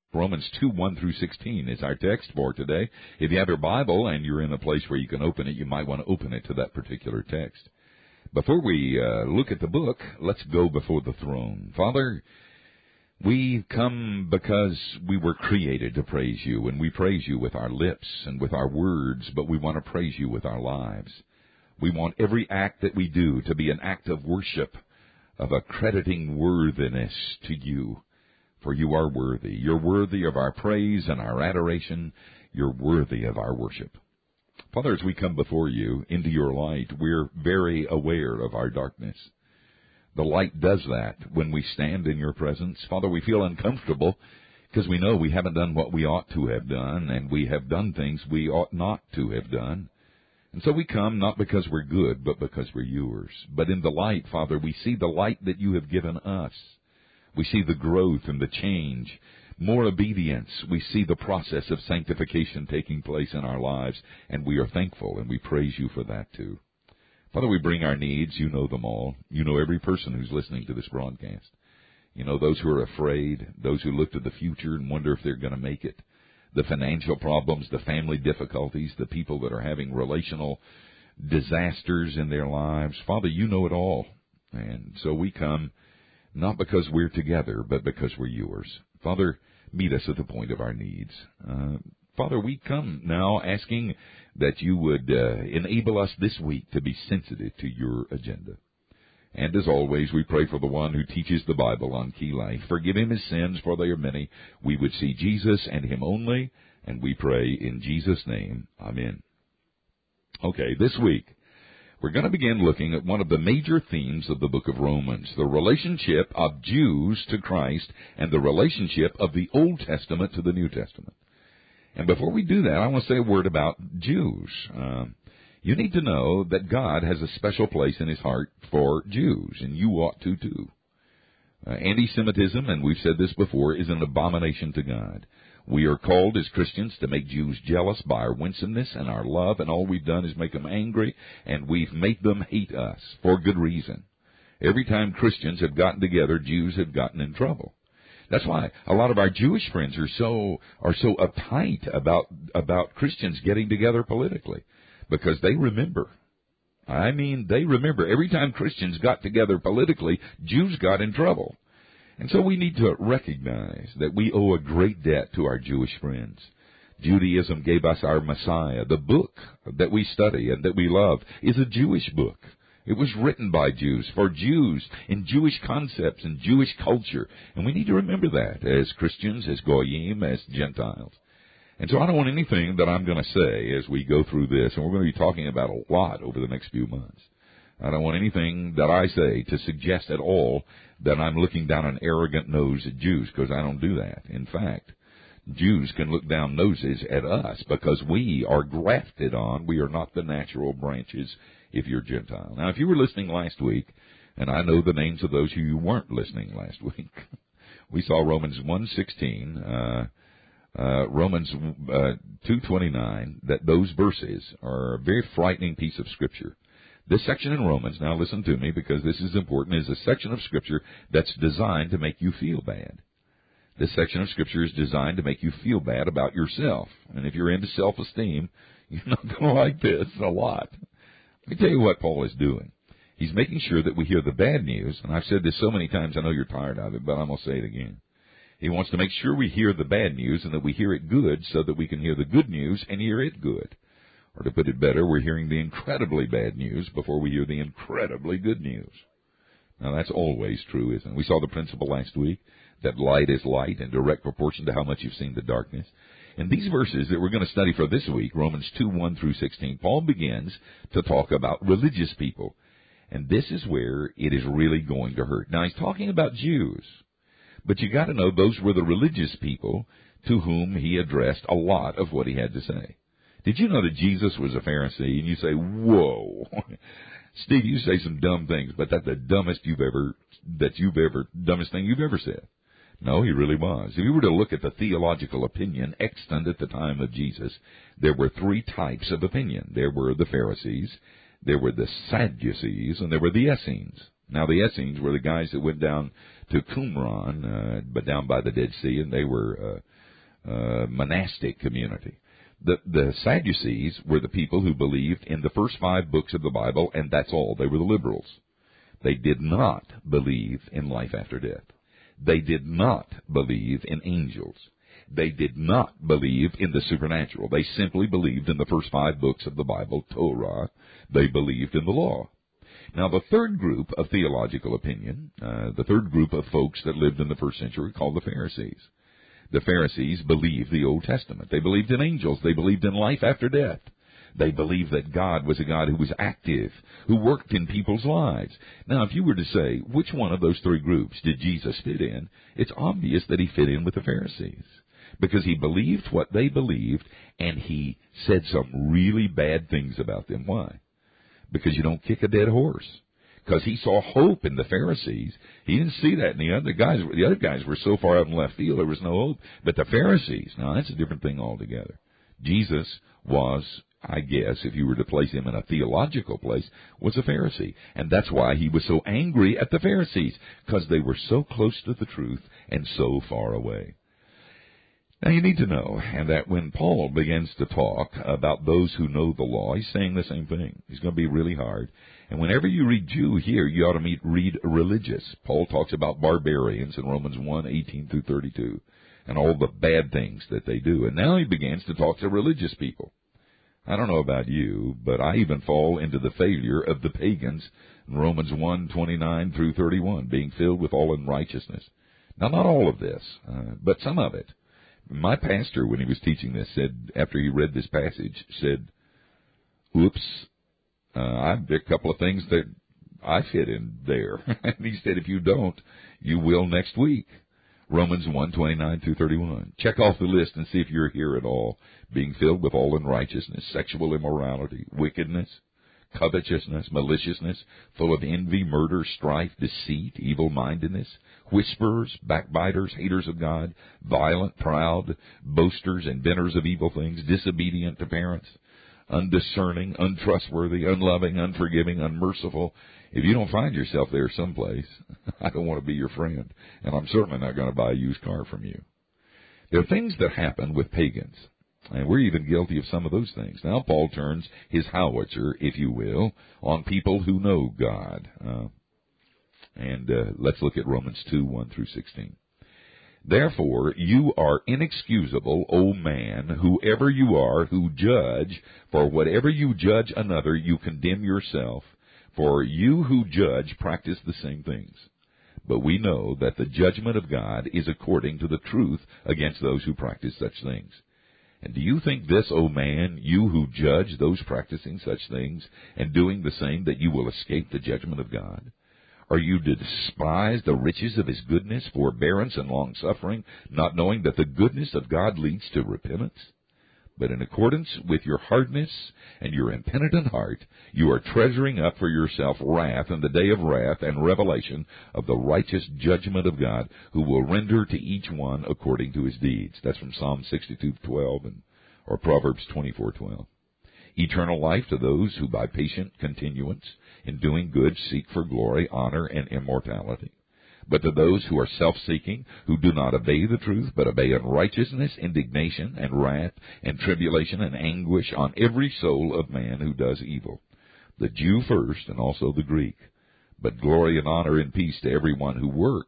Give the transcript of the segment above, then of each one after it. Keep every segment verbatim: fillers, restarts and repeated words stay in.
Romans two, one through sixteen is our text for today. If you have your Bible and you're in a place where you can open it, you might want to open it to that particular text. Before we uh, look at the book, let's go before the throne. Father, we come because we were created to praise you, and we praise you with our lips and with our words, but we want to praise you with our lives. We want every act that we do to be an act of worship, of accrediting worthiness to you. For you are worthy. You're worthy of our praise and our adoration. You're worthy of our worship. Father, as we come before you into your light, we're very aware of our darkness. The light does that when we stand in your presence. Father, we feel uncomfortable because we know we haven't done what we ought to have done, and we have done things we ought not to have done. And so we come not because we're good, but because we're yours. But in the light, Father, we see the light that you have given us. We see the growth and the change, more obedience. We see the process of sanctification taking place in our lives, and we are thankful, and we praise you for that too. Father, we bring our needs. You know them all. You know every person who's listening to this broadcast. You know those who are afraid, those who look to the future and wonder if they're going to make it, the financial problems, the family difficulties, the people that are having relational disasters in their lives. Father, you know it all, and so we come not because we're together, but because we're yours. Father, meet us at the point of our needs. Uh, Father, we come now asking that you would uh, enable us this week to be sensitive to your agenda. And as always, we pray for the one who teaches the Bible on Key Life. Forgive him his sins, for they are many. We would see Jesus and him only, and we pray in Jesus' name. Amen. Okay, this week, we're going to begin looking at one of the major themes of the book of Romans, the relationship of Jews to Christ and the relationship of the Old Testament to the New Testament. And before we do that, I want to say a word about Jews. Um, you need to know that God has a special place in his heart for Jews, and you ought to too. Uh, anti-Semitism, and we've said this before, is an abomination to God. We are called as Christians to make Jews jealous by our winsomeness and our love, and all we've done is make them angry, and we've made them hate us for good reason. Every time Christians have gotten together, Jews have gotten in trouble. That's why a lot of our Jewish friends are so are so uptight about about Christians getting together politically, because they remember. I mean, they remember every time Christians got together politically, Jews got in trouble. And so we need to recognize that we owe a great debt to our Jewish friends. Judaism gave us our Messiah. The book that we study and that we love is a Jewish book. It was written by Jews, for Jews, in Jewish concepts and Jewish culture. And we need to remember that as Christians, as Goyim, as Gentiles. And so I don't want anything that I'm going to say as we go through this, and we're going to be talking about a lot over the next few months. I don't want anything that I say to suggest at all that I'm looking down an arrogant nose at Jews, because I don't do that. In fact, Jews can look down noses at us because we are grafted on. We are not the natural branches if you're Gentile. Now, if you were listening last week, and I know the names of those who weren't listening last week, we saw Romans one sixteen, uh, uh, Romans uh, two twenty-nine, that those verses are a very frightening piece of Scripture. This section in Romans, now listen to me because this is important, is a section of Scripture that's designed to make you feel bad. This section of Scripture is designed to make you feel bad about yourself. And if you're into self-esteem, you're not going to like this a lot. Let me tell you what Paul is doing. He's making sure that we hear the bad news, and I've said this so many times I know you're tired of it, but I'm going to say it again. He wants to make sure we hear the bad news and that we hear it good so that we can hear the good news and hear it good. Or to put it better, we're hearing the incredibly bad news before we hear the incredibly good news. Now, that's always true, isn't it? We saw the principle last week that light is light in direct proportion to how much you've seen the darkness. In these verses that we're going to study for this week, Romans two, one through sixteen, Paul begins to talk about religious people. And this is where it is really going to hurt. Now, he's talking about Jews. But you got to know those were the religious people to whom he addressed a lot of what he had to say. Did you know that Jesus was a Pharisee? And you say, whoa. Steve, you say some dumb things, but that's the dumbest you've ever, that you've ever, dumbest thing you've ever said. No, he really was. If you were to look at the theological opinion extant at the time of Jesus, there were three types of opinion. There were the Pharisees, there were the Sadducees, and there were the Essenes. Now, the Essenes were the guys that went down to Qumran, uh, but down by the Dead Sea, and they were uh, uh, monastic community. The, the Sadducees were the people who believed in the first five books of the Bible, and that's all. They were the liberals. They did not believe in life after death. They did not believe in angels. They did not believe in the supernatural. They simply believed in the first five books of the Bible, Torah. They believed in the law. Now, the third group of theological opinion, uh, the third group of folks that lived in the first century, called the Pharisees. The Pharisees believed the Old Testament. They believed in angels. They believed in life after death. They believed that God was a God who was active, who worked in people's lives. Now, if you were to say, which one of those three groups did Jesus fit in, it's obvious that he fit in with the Pharisees, because he believed what they believed, and he said some really bad things about them. Why? Because you don't kick a dead horse. Because he saw hope in the Pharisees. He didn't see that in the other guys. The other guys were so far out in left field, there was no hope. But the Pharisees, now that's a different thing altogether. Jesus was, I guess, if you were to place him in a theological place, was a Pharisee. And that's why he was so angry at the Pharisees, because they were so close to the truth and so far away. Now, you need to know, and that when Paul begins to talk about those who know the law, he's saying the same thing. He's going to be really hard. And whenever you read Jew here, you ought to meet, read religious. Paul talks about barbarians in Romans one, eighteen through thirty-two, and all the bad things that they do. And now he begins to talk to religious people. I don't know about you, but I even fall into the failure of the pagans in Romans one, twenty-nine through thirty-one, being filled with all unrighteousness. Now, not all of this, uh, but some of it. My pastor, when he was teaching this, said, after he read this passage, said, oops, uh, I've a couple of things that I fit in there. And he said, if you don't, you will next week. Romans one, twenty-nine through thirty-one. Check off the list and see if you're here at all. Being filled with all unrighteousness, sexual immorality, wickedness, covetousness, maliciousness, full of envy, murder, strife, deceit, evil-mindedness, whisperers, backbiters, haters of God, violent, proud, boasters, inventors of evil things, disobedient to parents, undiscerning, untrustworthy, unloving, unforgiving, unmerciful. If you don't find yourself there someplace, I don't want to be your friend, and I'm certainly not going to buy a used car from you. There are things that happen with pagans, and we're even guilty of some of those things. Now Paul turns his howitzer, if you will, on people who know God. Uh, and uh, let's look at Romans two, one through sixteen. Therefore, you are inexcusable, O man, whoever you are, who judge, for whatever you judge another, you condemn yourself. For you who judge practice the same things. But we know that the judgment of God is according to the truth against those who practice such things. And do you think this, O man, you who judge those practicing such things, and doing the same, that you will escape the judgment of God? Are you to despise the riches of his goodness, forbearance, and long-suffering, not knowing that the goodness of God leads to repentance? But in accordance with your hardness and your impenitent heart, you are treasuring up for yourself wrath in the day of wrath and revelation of the righteous judgment of God, who will render to each one according to his deeds. That's from Psalm sixty-two twelve and or Proverbs twenty-four twelve. Eternal life to those who by patient continuance in doing good seek for glory, honor, and immortality. But to those who are self-seeking, who do not obey the truth, but obey unrighteousness, indignation, and wrath, and tribulation, and anguish on every soul of man who does evil, the Jew first, and also the Greek. But glory and honor and peace to everyone who works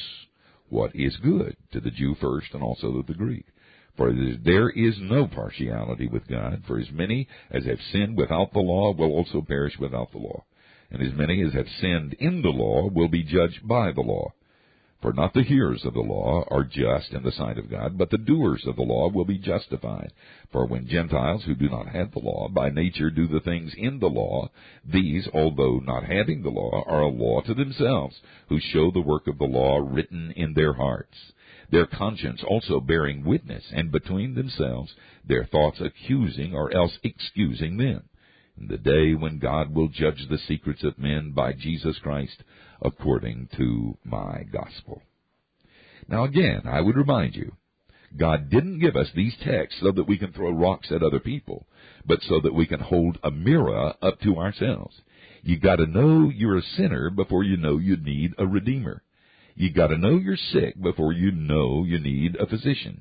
what is good, to the Jew first, and also to the Greek. For there is no partiality with God, for as many as have sinned without the law will also perish without the law. And as many as have sinned in the law will be judged by the law. For not the hearers of the law are just in the sight of God, but the doers of the law will be justified. For when Gentiles who do not have the law by nature do the things in the law, these, although not having the law, are a law to themselves, who show the work of the law written in their hearts, their conscience also bearing witness, and between themselves their thoughts accusing or else excusing them, in the day when God will judge the secrets of men by Jesus Christ, according to my gospel. Now again, I would remind you, God didn't give us these texts so that we can throw rocks at other people, but so that we can hold a mirror up to ourselves. You got to know you're a sinner before you know you need a redeemer. You got to know you're sick before you know you need a physician.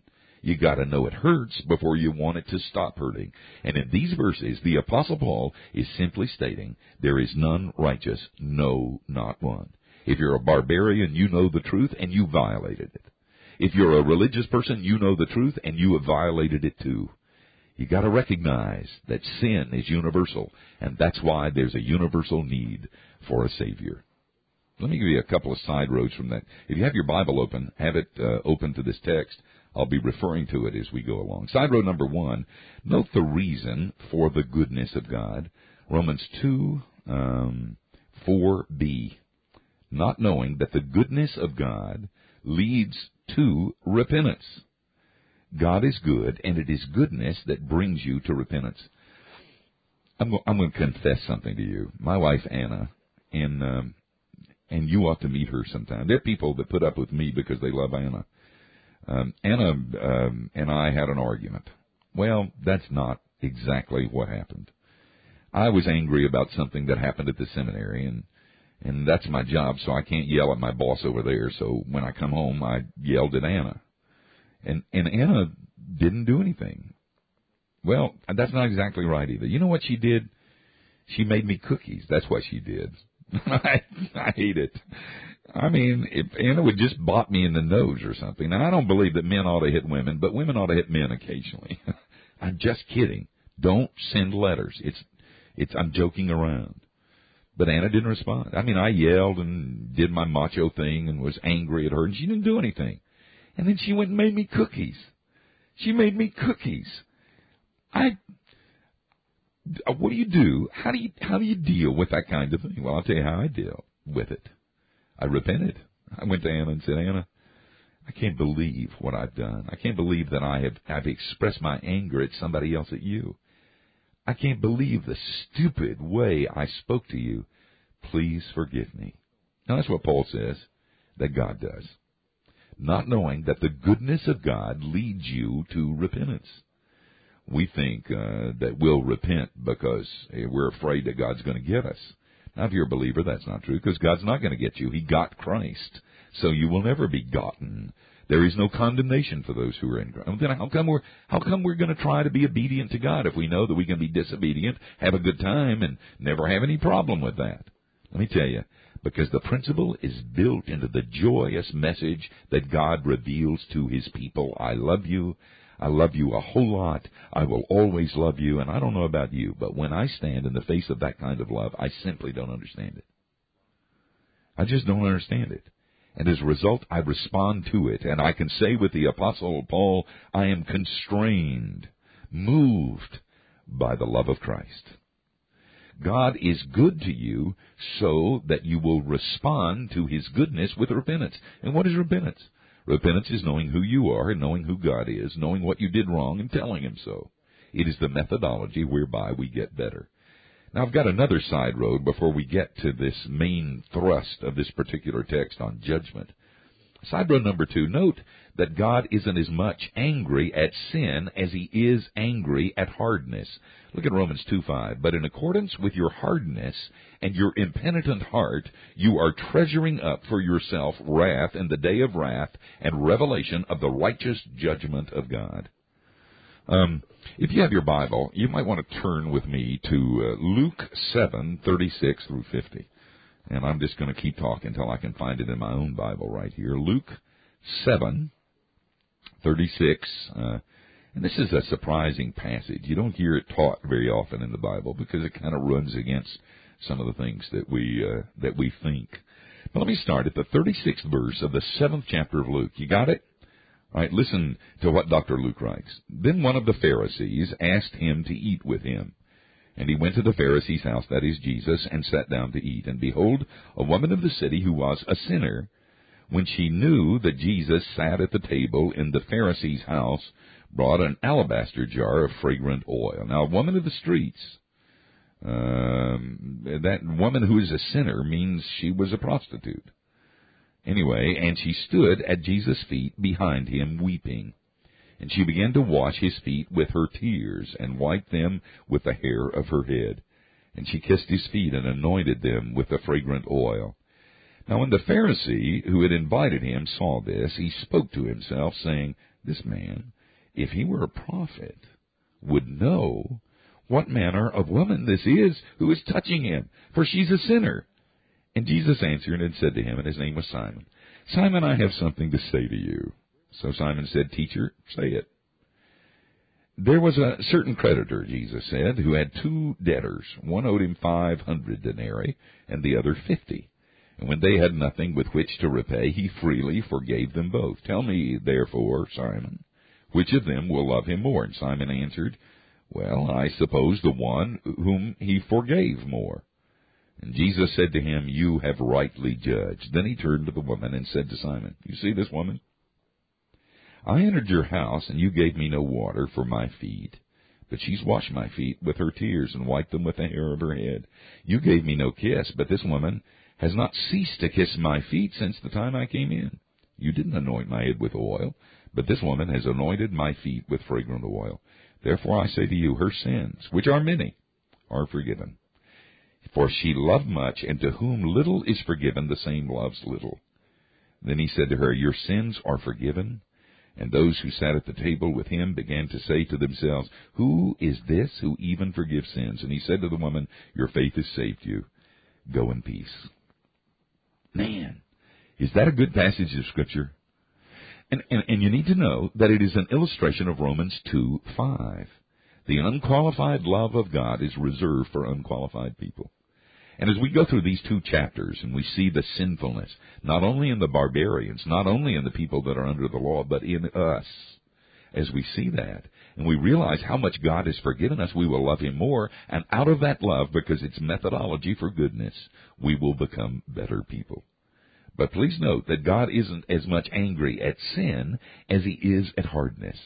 You got to know it hurts before you want it to stop hurting. And in these verses, the Apostle Paul is simply stating, there is none righteous, no, not one. If you're a barbarian, you know the truth and you violated it. If you're a religious person, you know the truth and you have violated it too. You got to recognize that sin is universal, and that's why there's a universal need for a Savior. Let me give you a couple of side roads from that. If you have your Bible open, have it uh, open to this text. I'll be referring to it as we go along. Side road number one, note the reason for the goodness of God. Romans two, um, four b. Not knowing that the goodness of God leads to repentance. God is good, and it is goodness that brings you to repentance. I'm, go- I'm going to confess something to you. My wife, Anna, and um, and you ought to meet her sometime. There are people that put up with me because they love Anna. Um, Anna um, and I had an argument. Well, that's not exactly what happened. I was angry about something that happened at the seminary, and and that's my job, so I can't yell at my boss over there. So when I come home, I yelled at Anna. And, and Anna didn't do anything. Well, that's not exactly right either. You know what she did? She made me cookies. That's what she did. I, I hate it. I mean, if Anna would just bop me in the nose or something. And I don't believe that men ought to hit women, but women ought to hit men occasionally. I'm just kidding. Don't send letters. It's, it's, I'm joking around. But Anna didn't respond. I mean, I yelled and did my macho thing and was angry at her, and she didn't do anything. And then she went and made me cookies. She made me cookies. I, what do you do? How do you, how do you deal with that kind of thing? Well, I'll tell you how I deal with it. I repented. I went to Anna and said, Anna, I can't believe what I've done. I can't believe that I have, I've expressed my anger at somebody else, at you. I can't believe the stupid way I spoke to you. Please forgive me. Now, that's what Paul says that God does. Not knowing that the goodness of God leads you to repentance. We think uh, that we'll repent because hey, we're afraid that God's going to get us. Now, if you're a believer, that's not true, because God's not going to get you. He got Christ, so you will never be gotten. There is no condemnation for those who are in Christ. Then how come we're how come we're going to try to be obedient to God if we know that we can be disobedient, have a good time, and never have any problem with that? Let me tell you, because the principle is built into the joyous message that God reveals to His people. I love you. I love you a whole lot. I will always love you. And I don't know about you, but when I stand in the face of that kind of love, I simply don't understand it. I just don't understand it. And as a result, I respond to it. And I can say with the Apostle Paul, I am constrained, moved by the love of Christ. God is good to you so that you will respond to His goodness with repentance. And what is repentance? Repentance is knowing who you are and knowing who God is, knowing what you did wrong and telling Him so. It is the methodology whereby we get better. Now, I've got another side road before we get to this main thrust of this particular text on judgment. Side road number two, note that God isn't as much angry at sin as He is angry at hardness. Look at Romans two five. But in accordance with your hardness and your impenitent heart, you are treasuring up for yourself wrath in the day of wrath and revelation of the righteous judgment of God. Um, if you have your Bible, you might want to turn with me to uh, Luke seven thirty-six through fifty. And I'm just going to keep talking until I can find it in my own Bible right here. Luke seven thirty-six. Uh, and this is a surprising passage. You don't hear it taught very often in the Bible because it kind of runs against some of the things that we uh, that we think. But let me start at the thirty-sixth verse of the seventh chapter of Luke. You got it? All right, listen to what Doctor Luke writes. Then one of the Pharisees asked him to eat with him. And he went to the Pharisee's house, that is Jesus, and sat down to eat. And behold, a woman of the city who was a sinner, when she knew that Jesus sat at the table in the Pharisee's house, brought an alabaster jar of fragrant oil. Now, a woman of the streets, um, that woman who is a sinner means she was a prostitute. Anyway, and she stood at Jesus' feet behind him, weeping. And she began to wash his feet with her tears, and wiped them with the hair of her head. And she kissed his feet, and anointed them with the fragrant oil. Now when the Pharisee who had invited him saw this, he spoke to himself, saying, This man if he were a prophet, would know what manner of woman this is who is touching him, for she's a sinner. And Jesus answered and said to him, and his name was Simon, Simon, I have something to say to you. So Simon said, Teacher, say it. There was a certain creditor, Jesus said, who had two debtors. One owed him five hundred denarii, and the other fifty. And when they had nothing with which to repay, he freely forgave them both. Tell me, therefore, Simon, which of them will love him more? And Simon answered, Well, I suppose the one whom he forgave more. And Jesus said to him, You have rightly judged. Then he turned to the woman and said to Simon, You see this woman? I entered your house, and you gave me no water for my feet. But she's washed my feet with her tears and wiped them with the hair of her head. You gave me no kiss, but this woman has not ceased to kiss my feet since the time I came in. You didn't anoint my head with oil, but this woman has anointed my feet with fragrant oil. Therefore I say to you, her sins, which are many, are forgiven. For she loved much, and to whom little is forgiven, the same loves little. Then he said to her, Your sins are forgiven. And those who sat at the table with him began to say to themselves, Who is this who even forgives sins? And he said to the woman, Your faith has saved you. Go in peace. Man, is that a good passage of Scripture? And, and, and you need to know that it is an illustration of Romans two five. The unqualified love of God is reserved for unqualified people. And as we go through these two chapters and we see the sinfulness, not only in the barbarians, not only in the people that are under the law, but in us, as we see that, and we realize how much God has forgiven us, we will love Him more, and out of that love, because it's methodology for goodness, we will become better people. But please note that God isn't as much angry at sin as He is at hardness.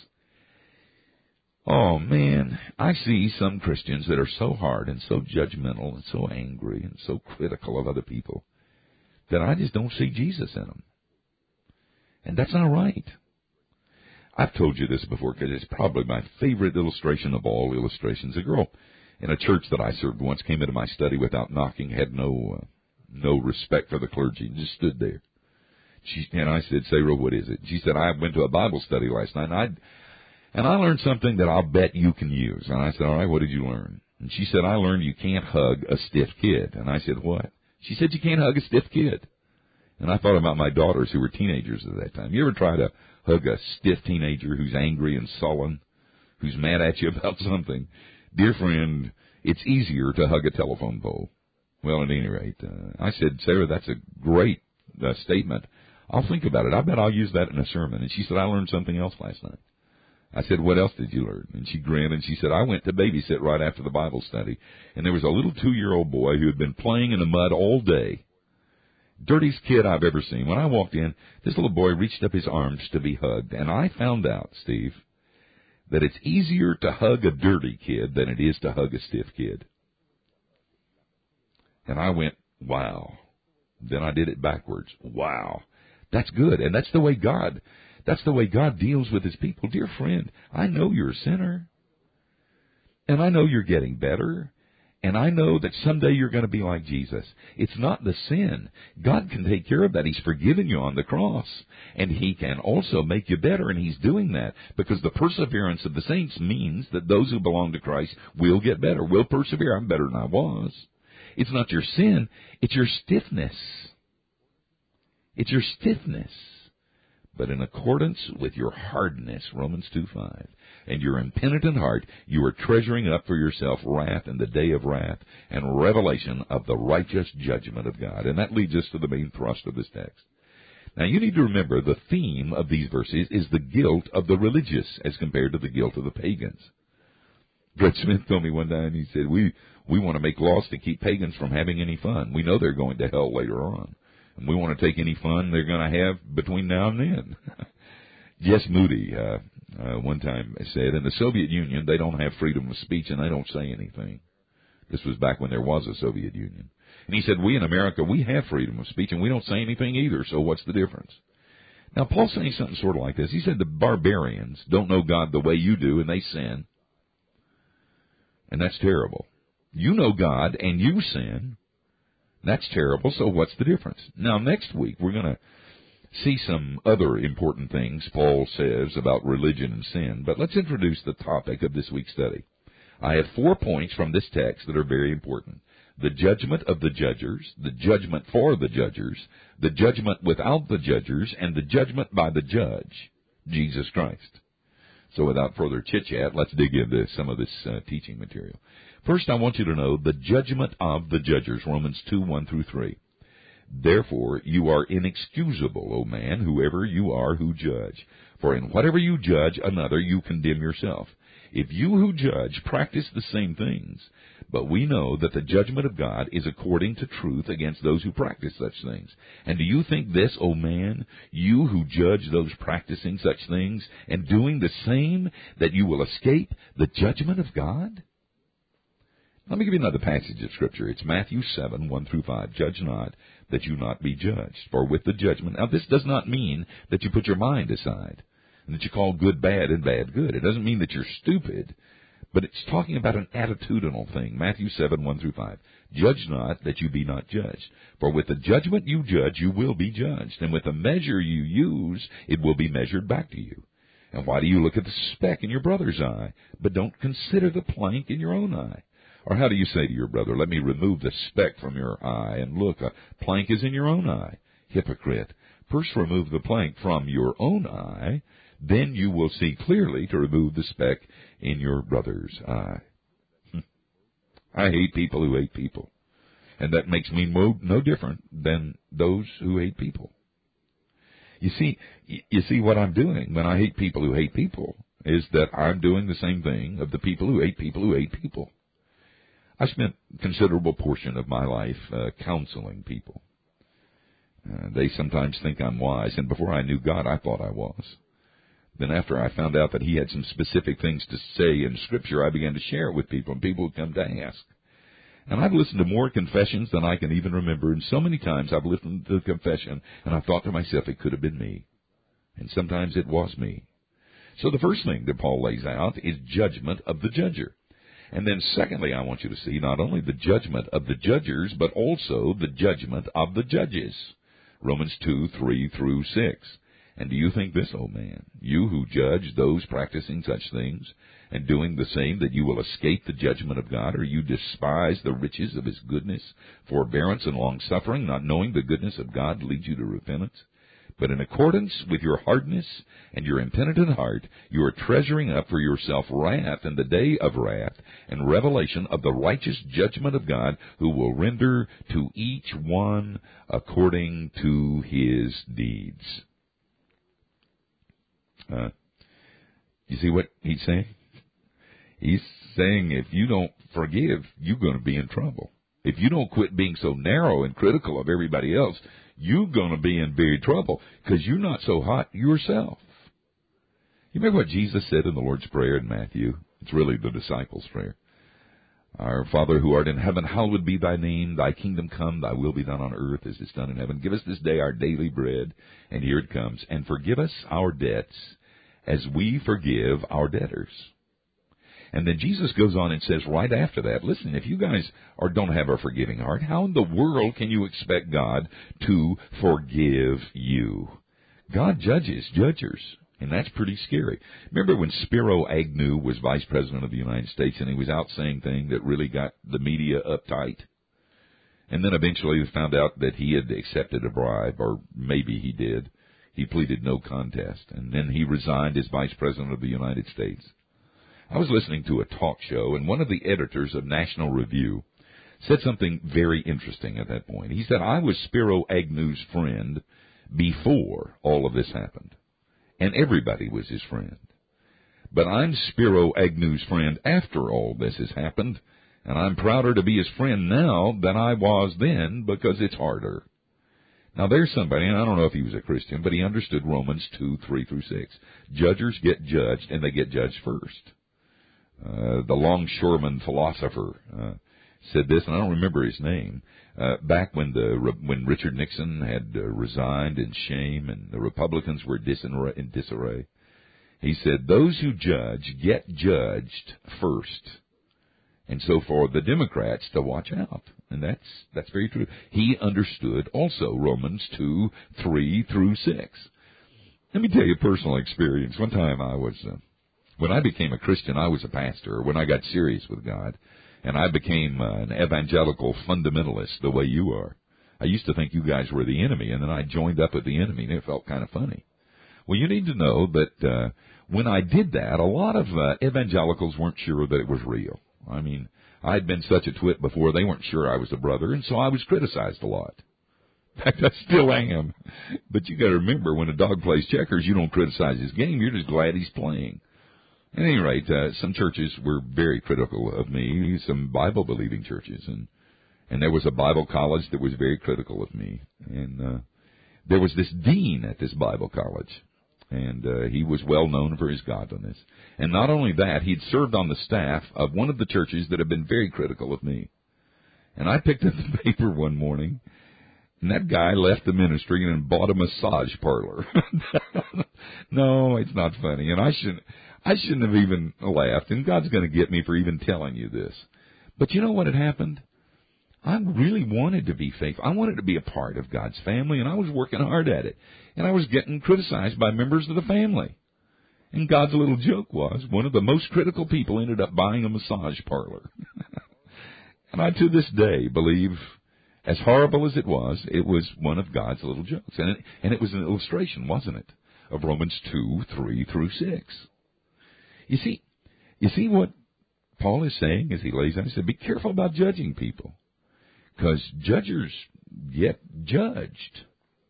Oh, man, I see some Christians that are so hard and so judgmental and so angry and so critical of other people that I just don't see Jesus in them. And that's not right. I've told you this before because it's probably my favorite illustration of all illustrations. A girl in a church that I served once came into my study without knocking, had no uh, no respect for the clergy, and just stood there. She, and I said, Sarah, what is it? She said, I went to a Bible study last night, and I And I learned something that I'll bet you can use. And I said, all right, what did you learn? And she said, I learned you can't hug a stiff kid. And I said, what? She said, you can't hug a stiff kid. And I thought about my daughters who were teenagers at that time. You ever try to hug a stiff teenager who's angry and sullen, who's mad at you about something? Dear friend, it's easier to hug a telephone pole. Well, at any rate, uh, I said, Sarah, that's a great uh, statement. I'll think about it. I bet I'll use that in a sermon. And she said, I learned something else last night. I said, what else did you learn? And she grinned, and she said, I went to babysit right after the Bible study, and there was a little two-year-old boy who had been playing in the mud all day. Dirtiest kid I've ever seen. When I walked in, this little boy reached up his arms to be hugged, and I found out, Steve, that it's easier to hug a dirty kid than it is to hug a stiff kid. And I went, wow. Then I did it backwards. Wow. That's good, and that's the way God... That's the way God deals with His people. Dear friend, I know you're a sinner. And I know you're getting better. And I know that someday you're going to be like Jesus. It's not the sin. God can take care of that. He's forgiven you on the cross. And He can also make you better. And He's doing that because the perseverance of the saints means that those who belong to Christ will get better, will persevere. I'm better than I was. It's not your sin. It's your stiffness. It's your stiffness. But in accordance with your hardness, Romans two five, and your impenitent heart, you are treasuring up for yourself wrath in the day of wrath and revelation of the righteous judgment of God. And that leads us to the main thrust of this text. Now, you need to remember the theme of these verses is the guilt of the religious as compared to the guilt of the pagans. Brett Smith told me one time, he said, we, we want to make laws to keep pagans from having any fun. We know they're going to hell later on. And we want to take any fun they're going to have between now and then. Jess Moody uh, uh, one time said, in the Soviet Union, they don't have freedom of speech and they don't say anything. This was back when there was a Soviet Union. And he said, we in America, we have freedom of speech and we don't say anything either, so what's the difference? Now, Paul's saying something sort of like this. He said the barbarians don't know God the way you do and they sin. And that's terrible. You know God and you sin. That's terrible, so what's the difference? Now, next week, we're going to see some other important things Paul says about religion and sin, but let's introduce the topic of this week's study. I have four points from this text that are very important. The judgment of the judgers, the judgment for the judgers, the judgment without the judgers, and the judgment by the judge, Jesus Christ. So without further chit-chat, let's dig into some of this uh, teaching material. First, I want you to know the judgment of the judgers, Romans two, one through three. Therefore, you are inexcusable, O man, whoever you are who judge. For in whatever you judge another, you condemn yourself. If you who judge practice the same things, but we know that the judgment of God is according to truth against those who practice such things. And do you think this, O man, you who judge those practicing such things and doing the same, that you will escape the judgment of God? Let me give you another passage of Scripture. It's Matthew seven, one through five. Judge not, that you not be judged. For with the judgment... Now, this does not mean that you put your mind aside, and that you call good bad and bad good. It doesn't mean that you're stupid, but it's talking about an attitudinal thing. Matthew seven, one through five. Judge not, that you be not judged. For with the judgment you judge, you will be judged. And with the measure you use, it will be measured back to you. And why do you look at the speck in your brother's eye, but don't consider the plank in your own eye? Or how do you say to your brother, let me remove the speck from your eye, and look, a plank is in your own eye? Hypocrite, first remove the plank from your own eye, then you will see clearly to remove the speck in your brother's eye. I hate people who hate people, and that makes me no, no different than those who hate people. You see, you see what I'm doing when I hate people who hate people is that I'm doing the same thing of the people who hate people who hate people. I spent a considerable portion of my life uh, counseling people. Uh, they sometimes think I'm wise, and before I knew God, I thought I was. Then after I found out that He had some specific things to say in Scripture, I began to share it with people, and people would come to ask. And I've listened to more confessions than I can even remember, and so many times I've listened to the confession, and I've thought to myself, it could have been me. And sometimes it was me. So the first thing that Paul lays out is judgment of the judger. And then secondly, I want you to see not only the judgment of the judgers, but also the judgment of the judges. Romans two, three through six. And do you think this, O man, you who judge those practicing such things, and doing the same, that you will escape the judgment of God, or you despise the riches of His goodness, forbearance and long-suffering, not knowing the goodness of God leads you to repentance? But in accordance with your hardness and your impenitent heart, you are treasuring up for yourself wrath in the day of wrath and revelation of the righteous judgment of God, who will render to each one according to his deeds. Uh, you see what he's saying? He's saying if you don't forgive, you're going to be in trouble. If you don't quit being so narrow and critical of everybody else, you're going to be in big trouble because you're not so hot yourself. You remember what Jesus said in the Lord's Prayer in Matthew? It's really the disciples' prayer. Our Father who art in heaven, hallowed be thy name. Thy kingdom come, thy will be done on earth as it is done in heaven. Give us this day our daily bread. And here it comes. And forgive us our debts as we forgive our debtors. And then Jesus goes on and says right after that, listen, if you guys are, don't have a forgiving heart, how in the world can you expect God to forgive you? God judges judgers, and that's pretty scary. Remember when Spiro Agnew was Vice President of the United States, and he was out saying things that really got the media uptight? And then eventually we found out that he had accepted a bribe, or maybe he did. He pleaded no contest, and then he resigned as Vice President of the United States. I was listening to a talk show, and one of the editors of National Review said something very interesting at that point. He said, I was Spiro Agnew's friend before all of this happened, and everybody was his friend. But I'm Spiro Agnew's friend after all this has happened, and I'm prouder to be his friend now than I was then because it's harder. Now, there's somebody, and I don't know if he was a Christian, but he understood Romans two, three through six. Judgers get judged, and they get judged first. Uh, the longshoreman philosopher uh, said this, and I don't remember his name, uh, back when the when Richard Nixon had uh, resigned in shame and the Republicans were disarray, in disarray. He said, those who judge get judged first. And so for the Democrats to watch out. And that's that's very true. He understood also Romans two, three through six. Let me tell you a personal experience. One time I was, uh, when I became a Christian, I was a pastor. When I got serious with God, and I became uh, an evangelical fundamentalist the way you are. I used to think you guys were the enemy, and then I joined up with the enemy, and it felt kind of funny. Well, you need to know that uh, when I did that, a lot of uh, evangelicals weren't sure that it was real. I mean, I'd been such a twit before, they weren't sure I was a brother, and so I was criticized a lot. In fact, I still am. But you got to remember, when a dog plays checkers, you don't criticize his game. You're just glad he's playing. At any rate, uh, some churches were very critical of me, some Bible-believing churches, and and there was a Bible college that was very critical of me. And uh, there was this dean at this Bible college, and uh, he was well known for his godliness. And not only that, he'd served on the staff of one of the churches that had been very critical of me. And I picked up the paper one morning, and that guy left the ministry and bought a massage parlor. No, it's not funny. And I shouldn't, I shouldn't have even laughed. And God's going to get me for even telling you this. But you know what had happened? I really wanted to be faithful. I wanted to be a part of God's family, and I was working hard at it. And I was getting criticized by members of the family. And God's little joke was, one of the most critical people ended up buying a massage parlor. And I, to this day, believe, as horrible as it was, it was one of God's little jokes. And it, and it was an illustration, wasn't it, of Romans two, three through six. You see, you see what Paul is saying as he lays out? He said, be careful about judging people, because judgers get judged.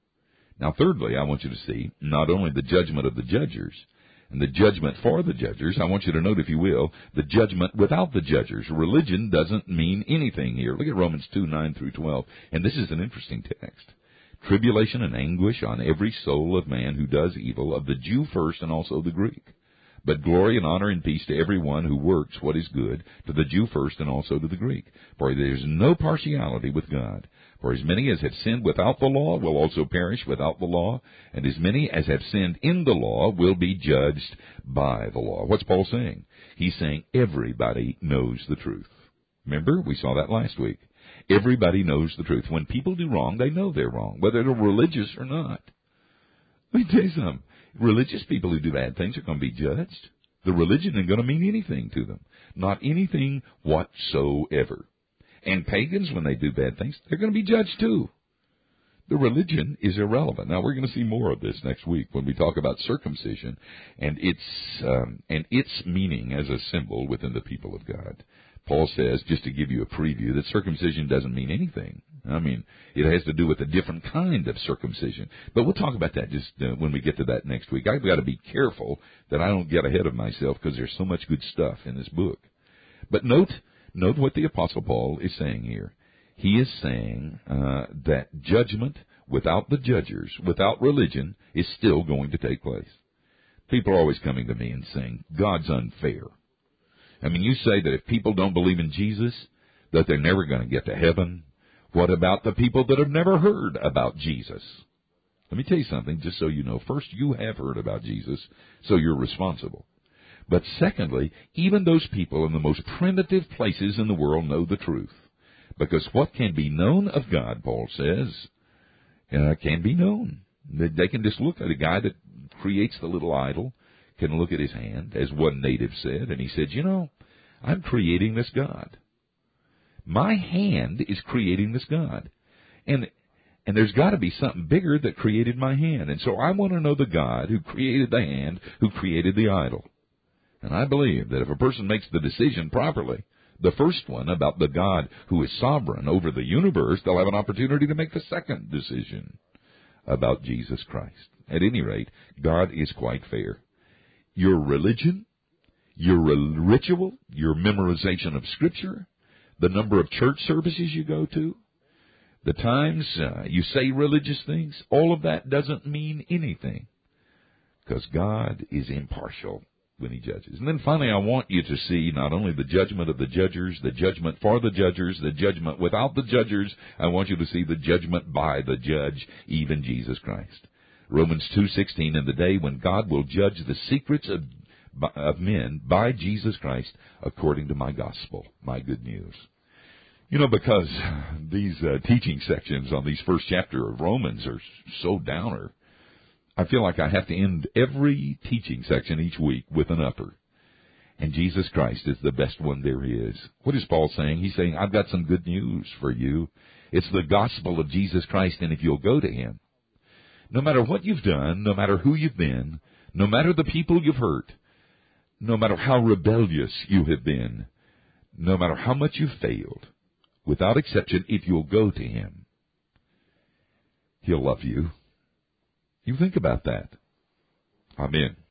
Now, thirdly, I want you to see not only the judgment of the judgers and the judgment for the judgers. I want you to note, if you will, the judgment without the judgers. Religion doesn't mean anything here. Look at Romans two, nine through twelve, and this is an interesting text. Tribulation and anguish on every soul of man who does evil, of the Jew first and also the Greek. But glory and honor and peace to everyone who works what is good, to the Jew first and also to the Greek. For there is no partiality with God. For as many as have sinned without the law will also perish without the law, and as many as have sinned in the law will be judged by the law. What's Paul saying? He's saying everybody knows the truth. Remember, we saw that last week. Everybody knows the truth. When people do wrong, they know they're wrong, whether they're religious or not. Let me tell you something. Religious people who do bad things are going to be judged. The religion isn't going to mean anything to them. Not anything whatsoever. And pagans, when they do bad things, they're going to be judged too. The religion is irrelevant. Now, we're going to see more of this next week when we talk about circumcision and its um, and its meaning as a symbol within the people of God. Paul says, just to give you a preview, that circumcision doesn't mean anything. I mean, it has to do with a different kind of circumcision. But we'll talk about that just uh, when we get to that next week. I've got to be careful that I don't get ahead of myself, because there's so much good stuff in this book. But note, note what the Apostle Paul is saying here. He is saying uh, that judgment without the judgers, without religion, is still going to take place. People are always coming to me and saying, God's unfair. I mean, you say that if people don't believe in Jesus, that they're never going to get to heaven. What about the people that have never heard about Jesus? Let me tell you something, just so you know. First, you have heard about Jesus, so you're responsible. But secondly, even those people in the most primitive places in the world know the truth. Because what can be known of God, Paul says, uh, can be known. They can just look at a guy that creates the little idol, can look at his hand, as one native said, and he said, you know, I'm creating this God. My hand is creating this God. And and there's got to be something bigger that created my hand. And so I want to know the God who created the hand, who created the idol. And I believe that if a person makes the decision properly, the first one about the God who is sovereign over the universe, they'll have an opportunity to make the second decision about Jesus Christ. At any rate, God is quite fair. Your religion, your ritual, your memorization of Scripture, the number of church services you go to, the times uh, you say religious things, all of that doesn't mean anything, because God is impartial when He judges. And then finally, I want you to see not only the judgment of the judgers, the judgment for the judgers, the judgment without the judgers, I want you to see the judgment by the judge, even Jesus Christ. Romans two sixteen, in the day when God will judge the secrets of, of men by Jesus Christ according to my gospel, my good news. You know, because these uh, teaching sections on these first chapter of Romans are so downer, I feel like I have to end every teaching section each week with an upper. And Jesus Christ is the best one there is. What is Paul saying? He's saying, I've got some good news for you. It's the gospel of Jesus Christ, and if you'll go to Him, no matter what you've done, no matter who you've been, no matter the people you've hurt, no matter how rebellious you have been, no matter how much you've failed, without exception, if you'll go to Him, He'll love you. You think about that. Amen.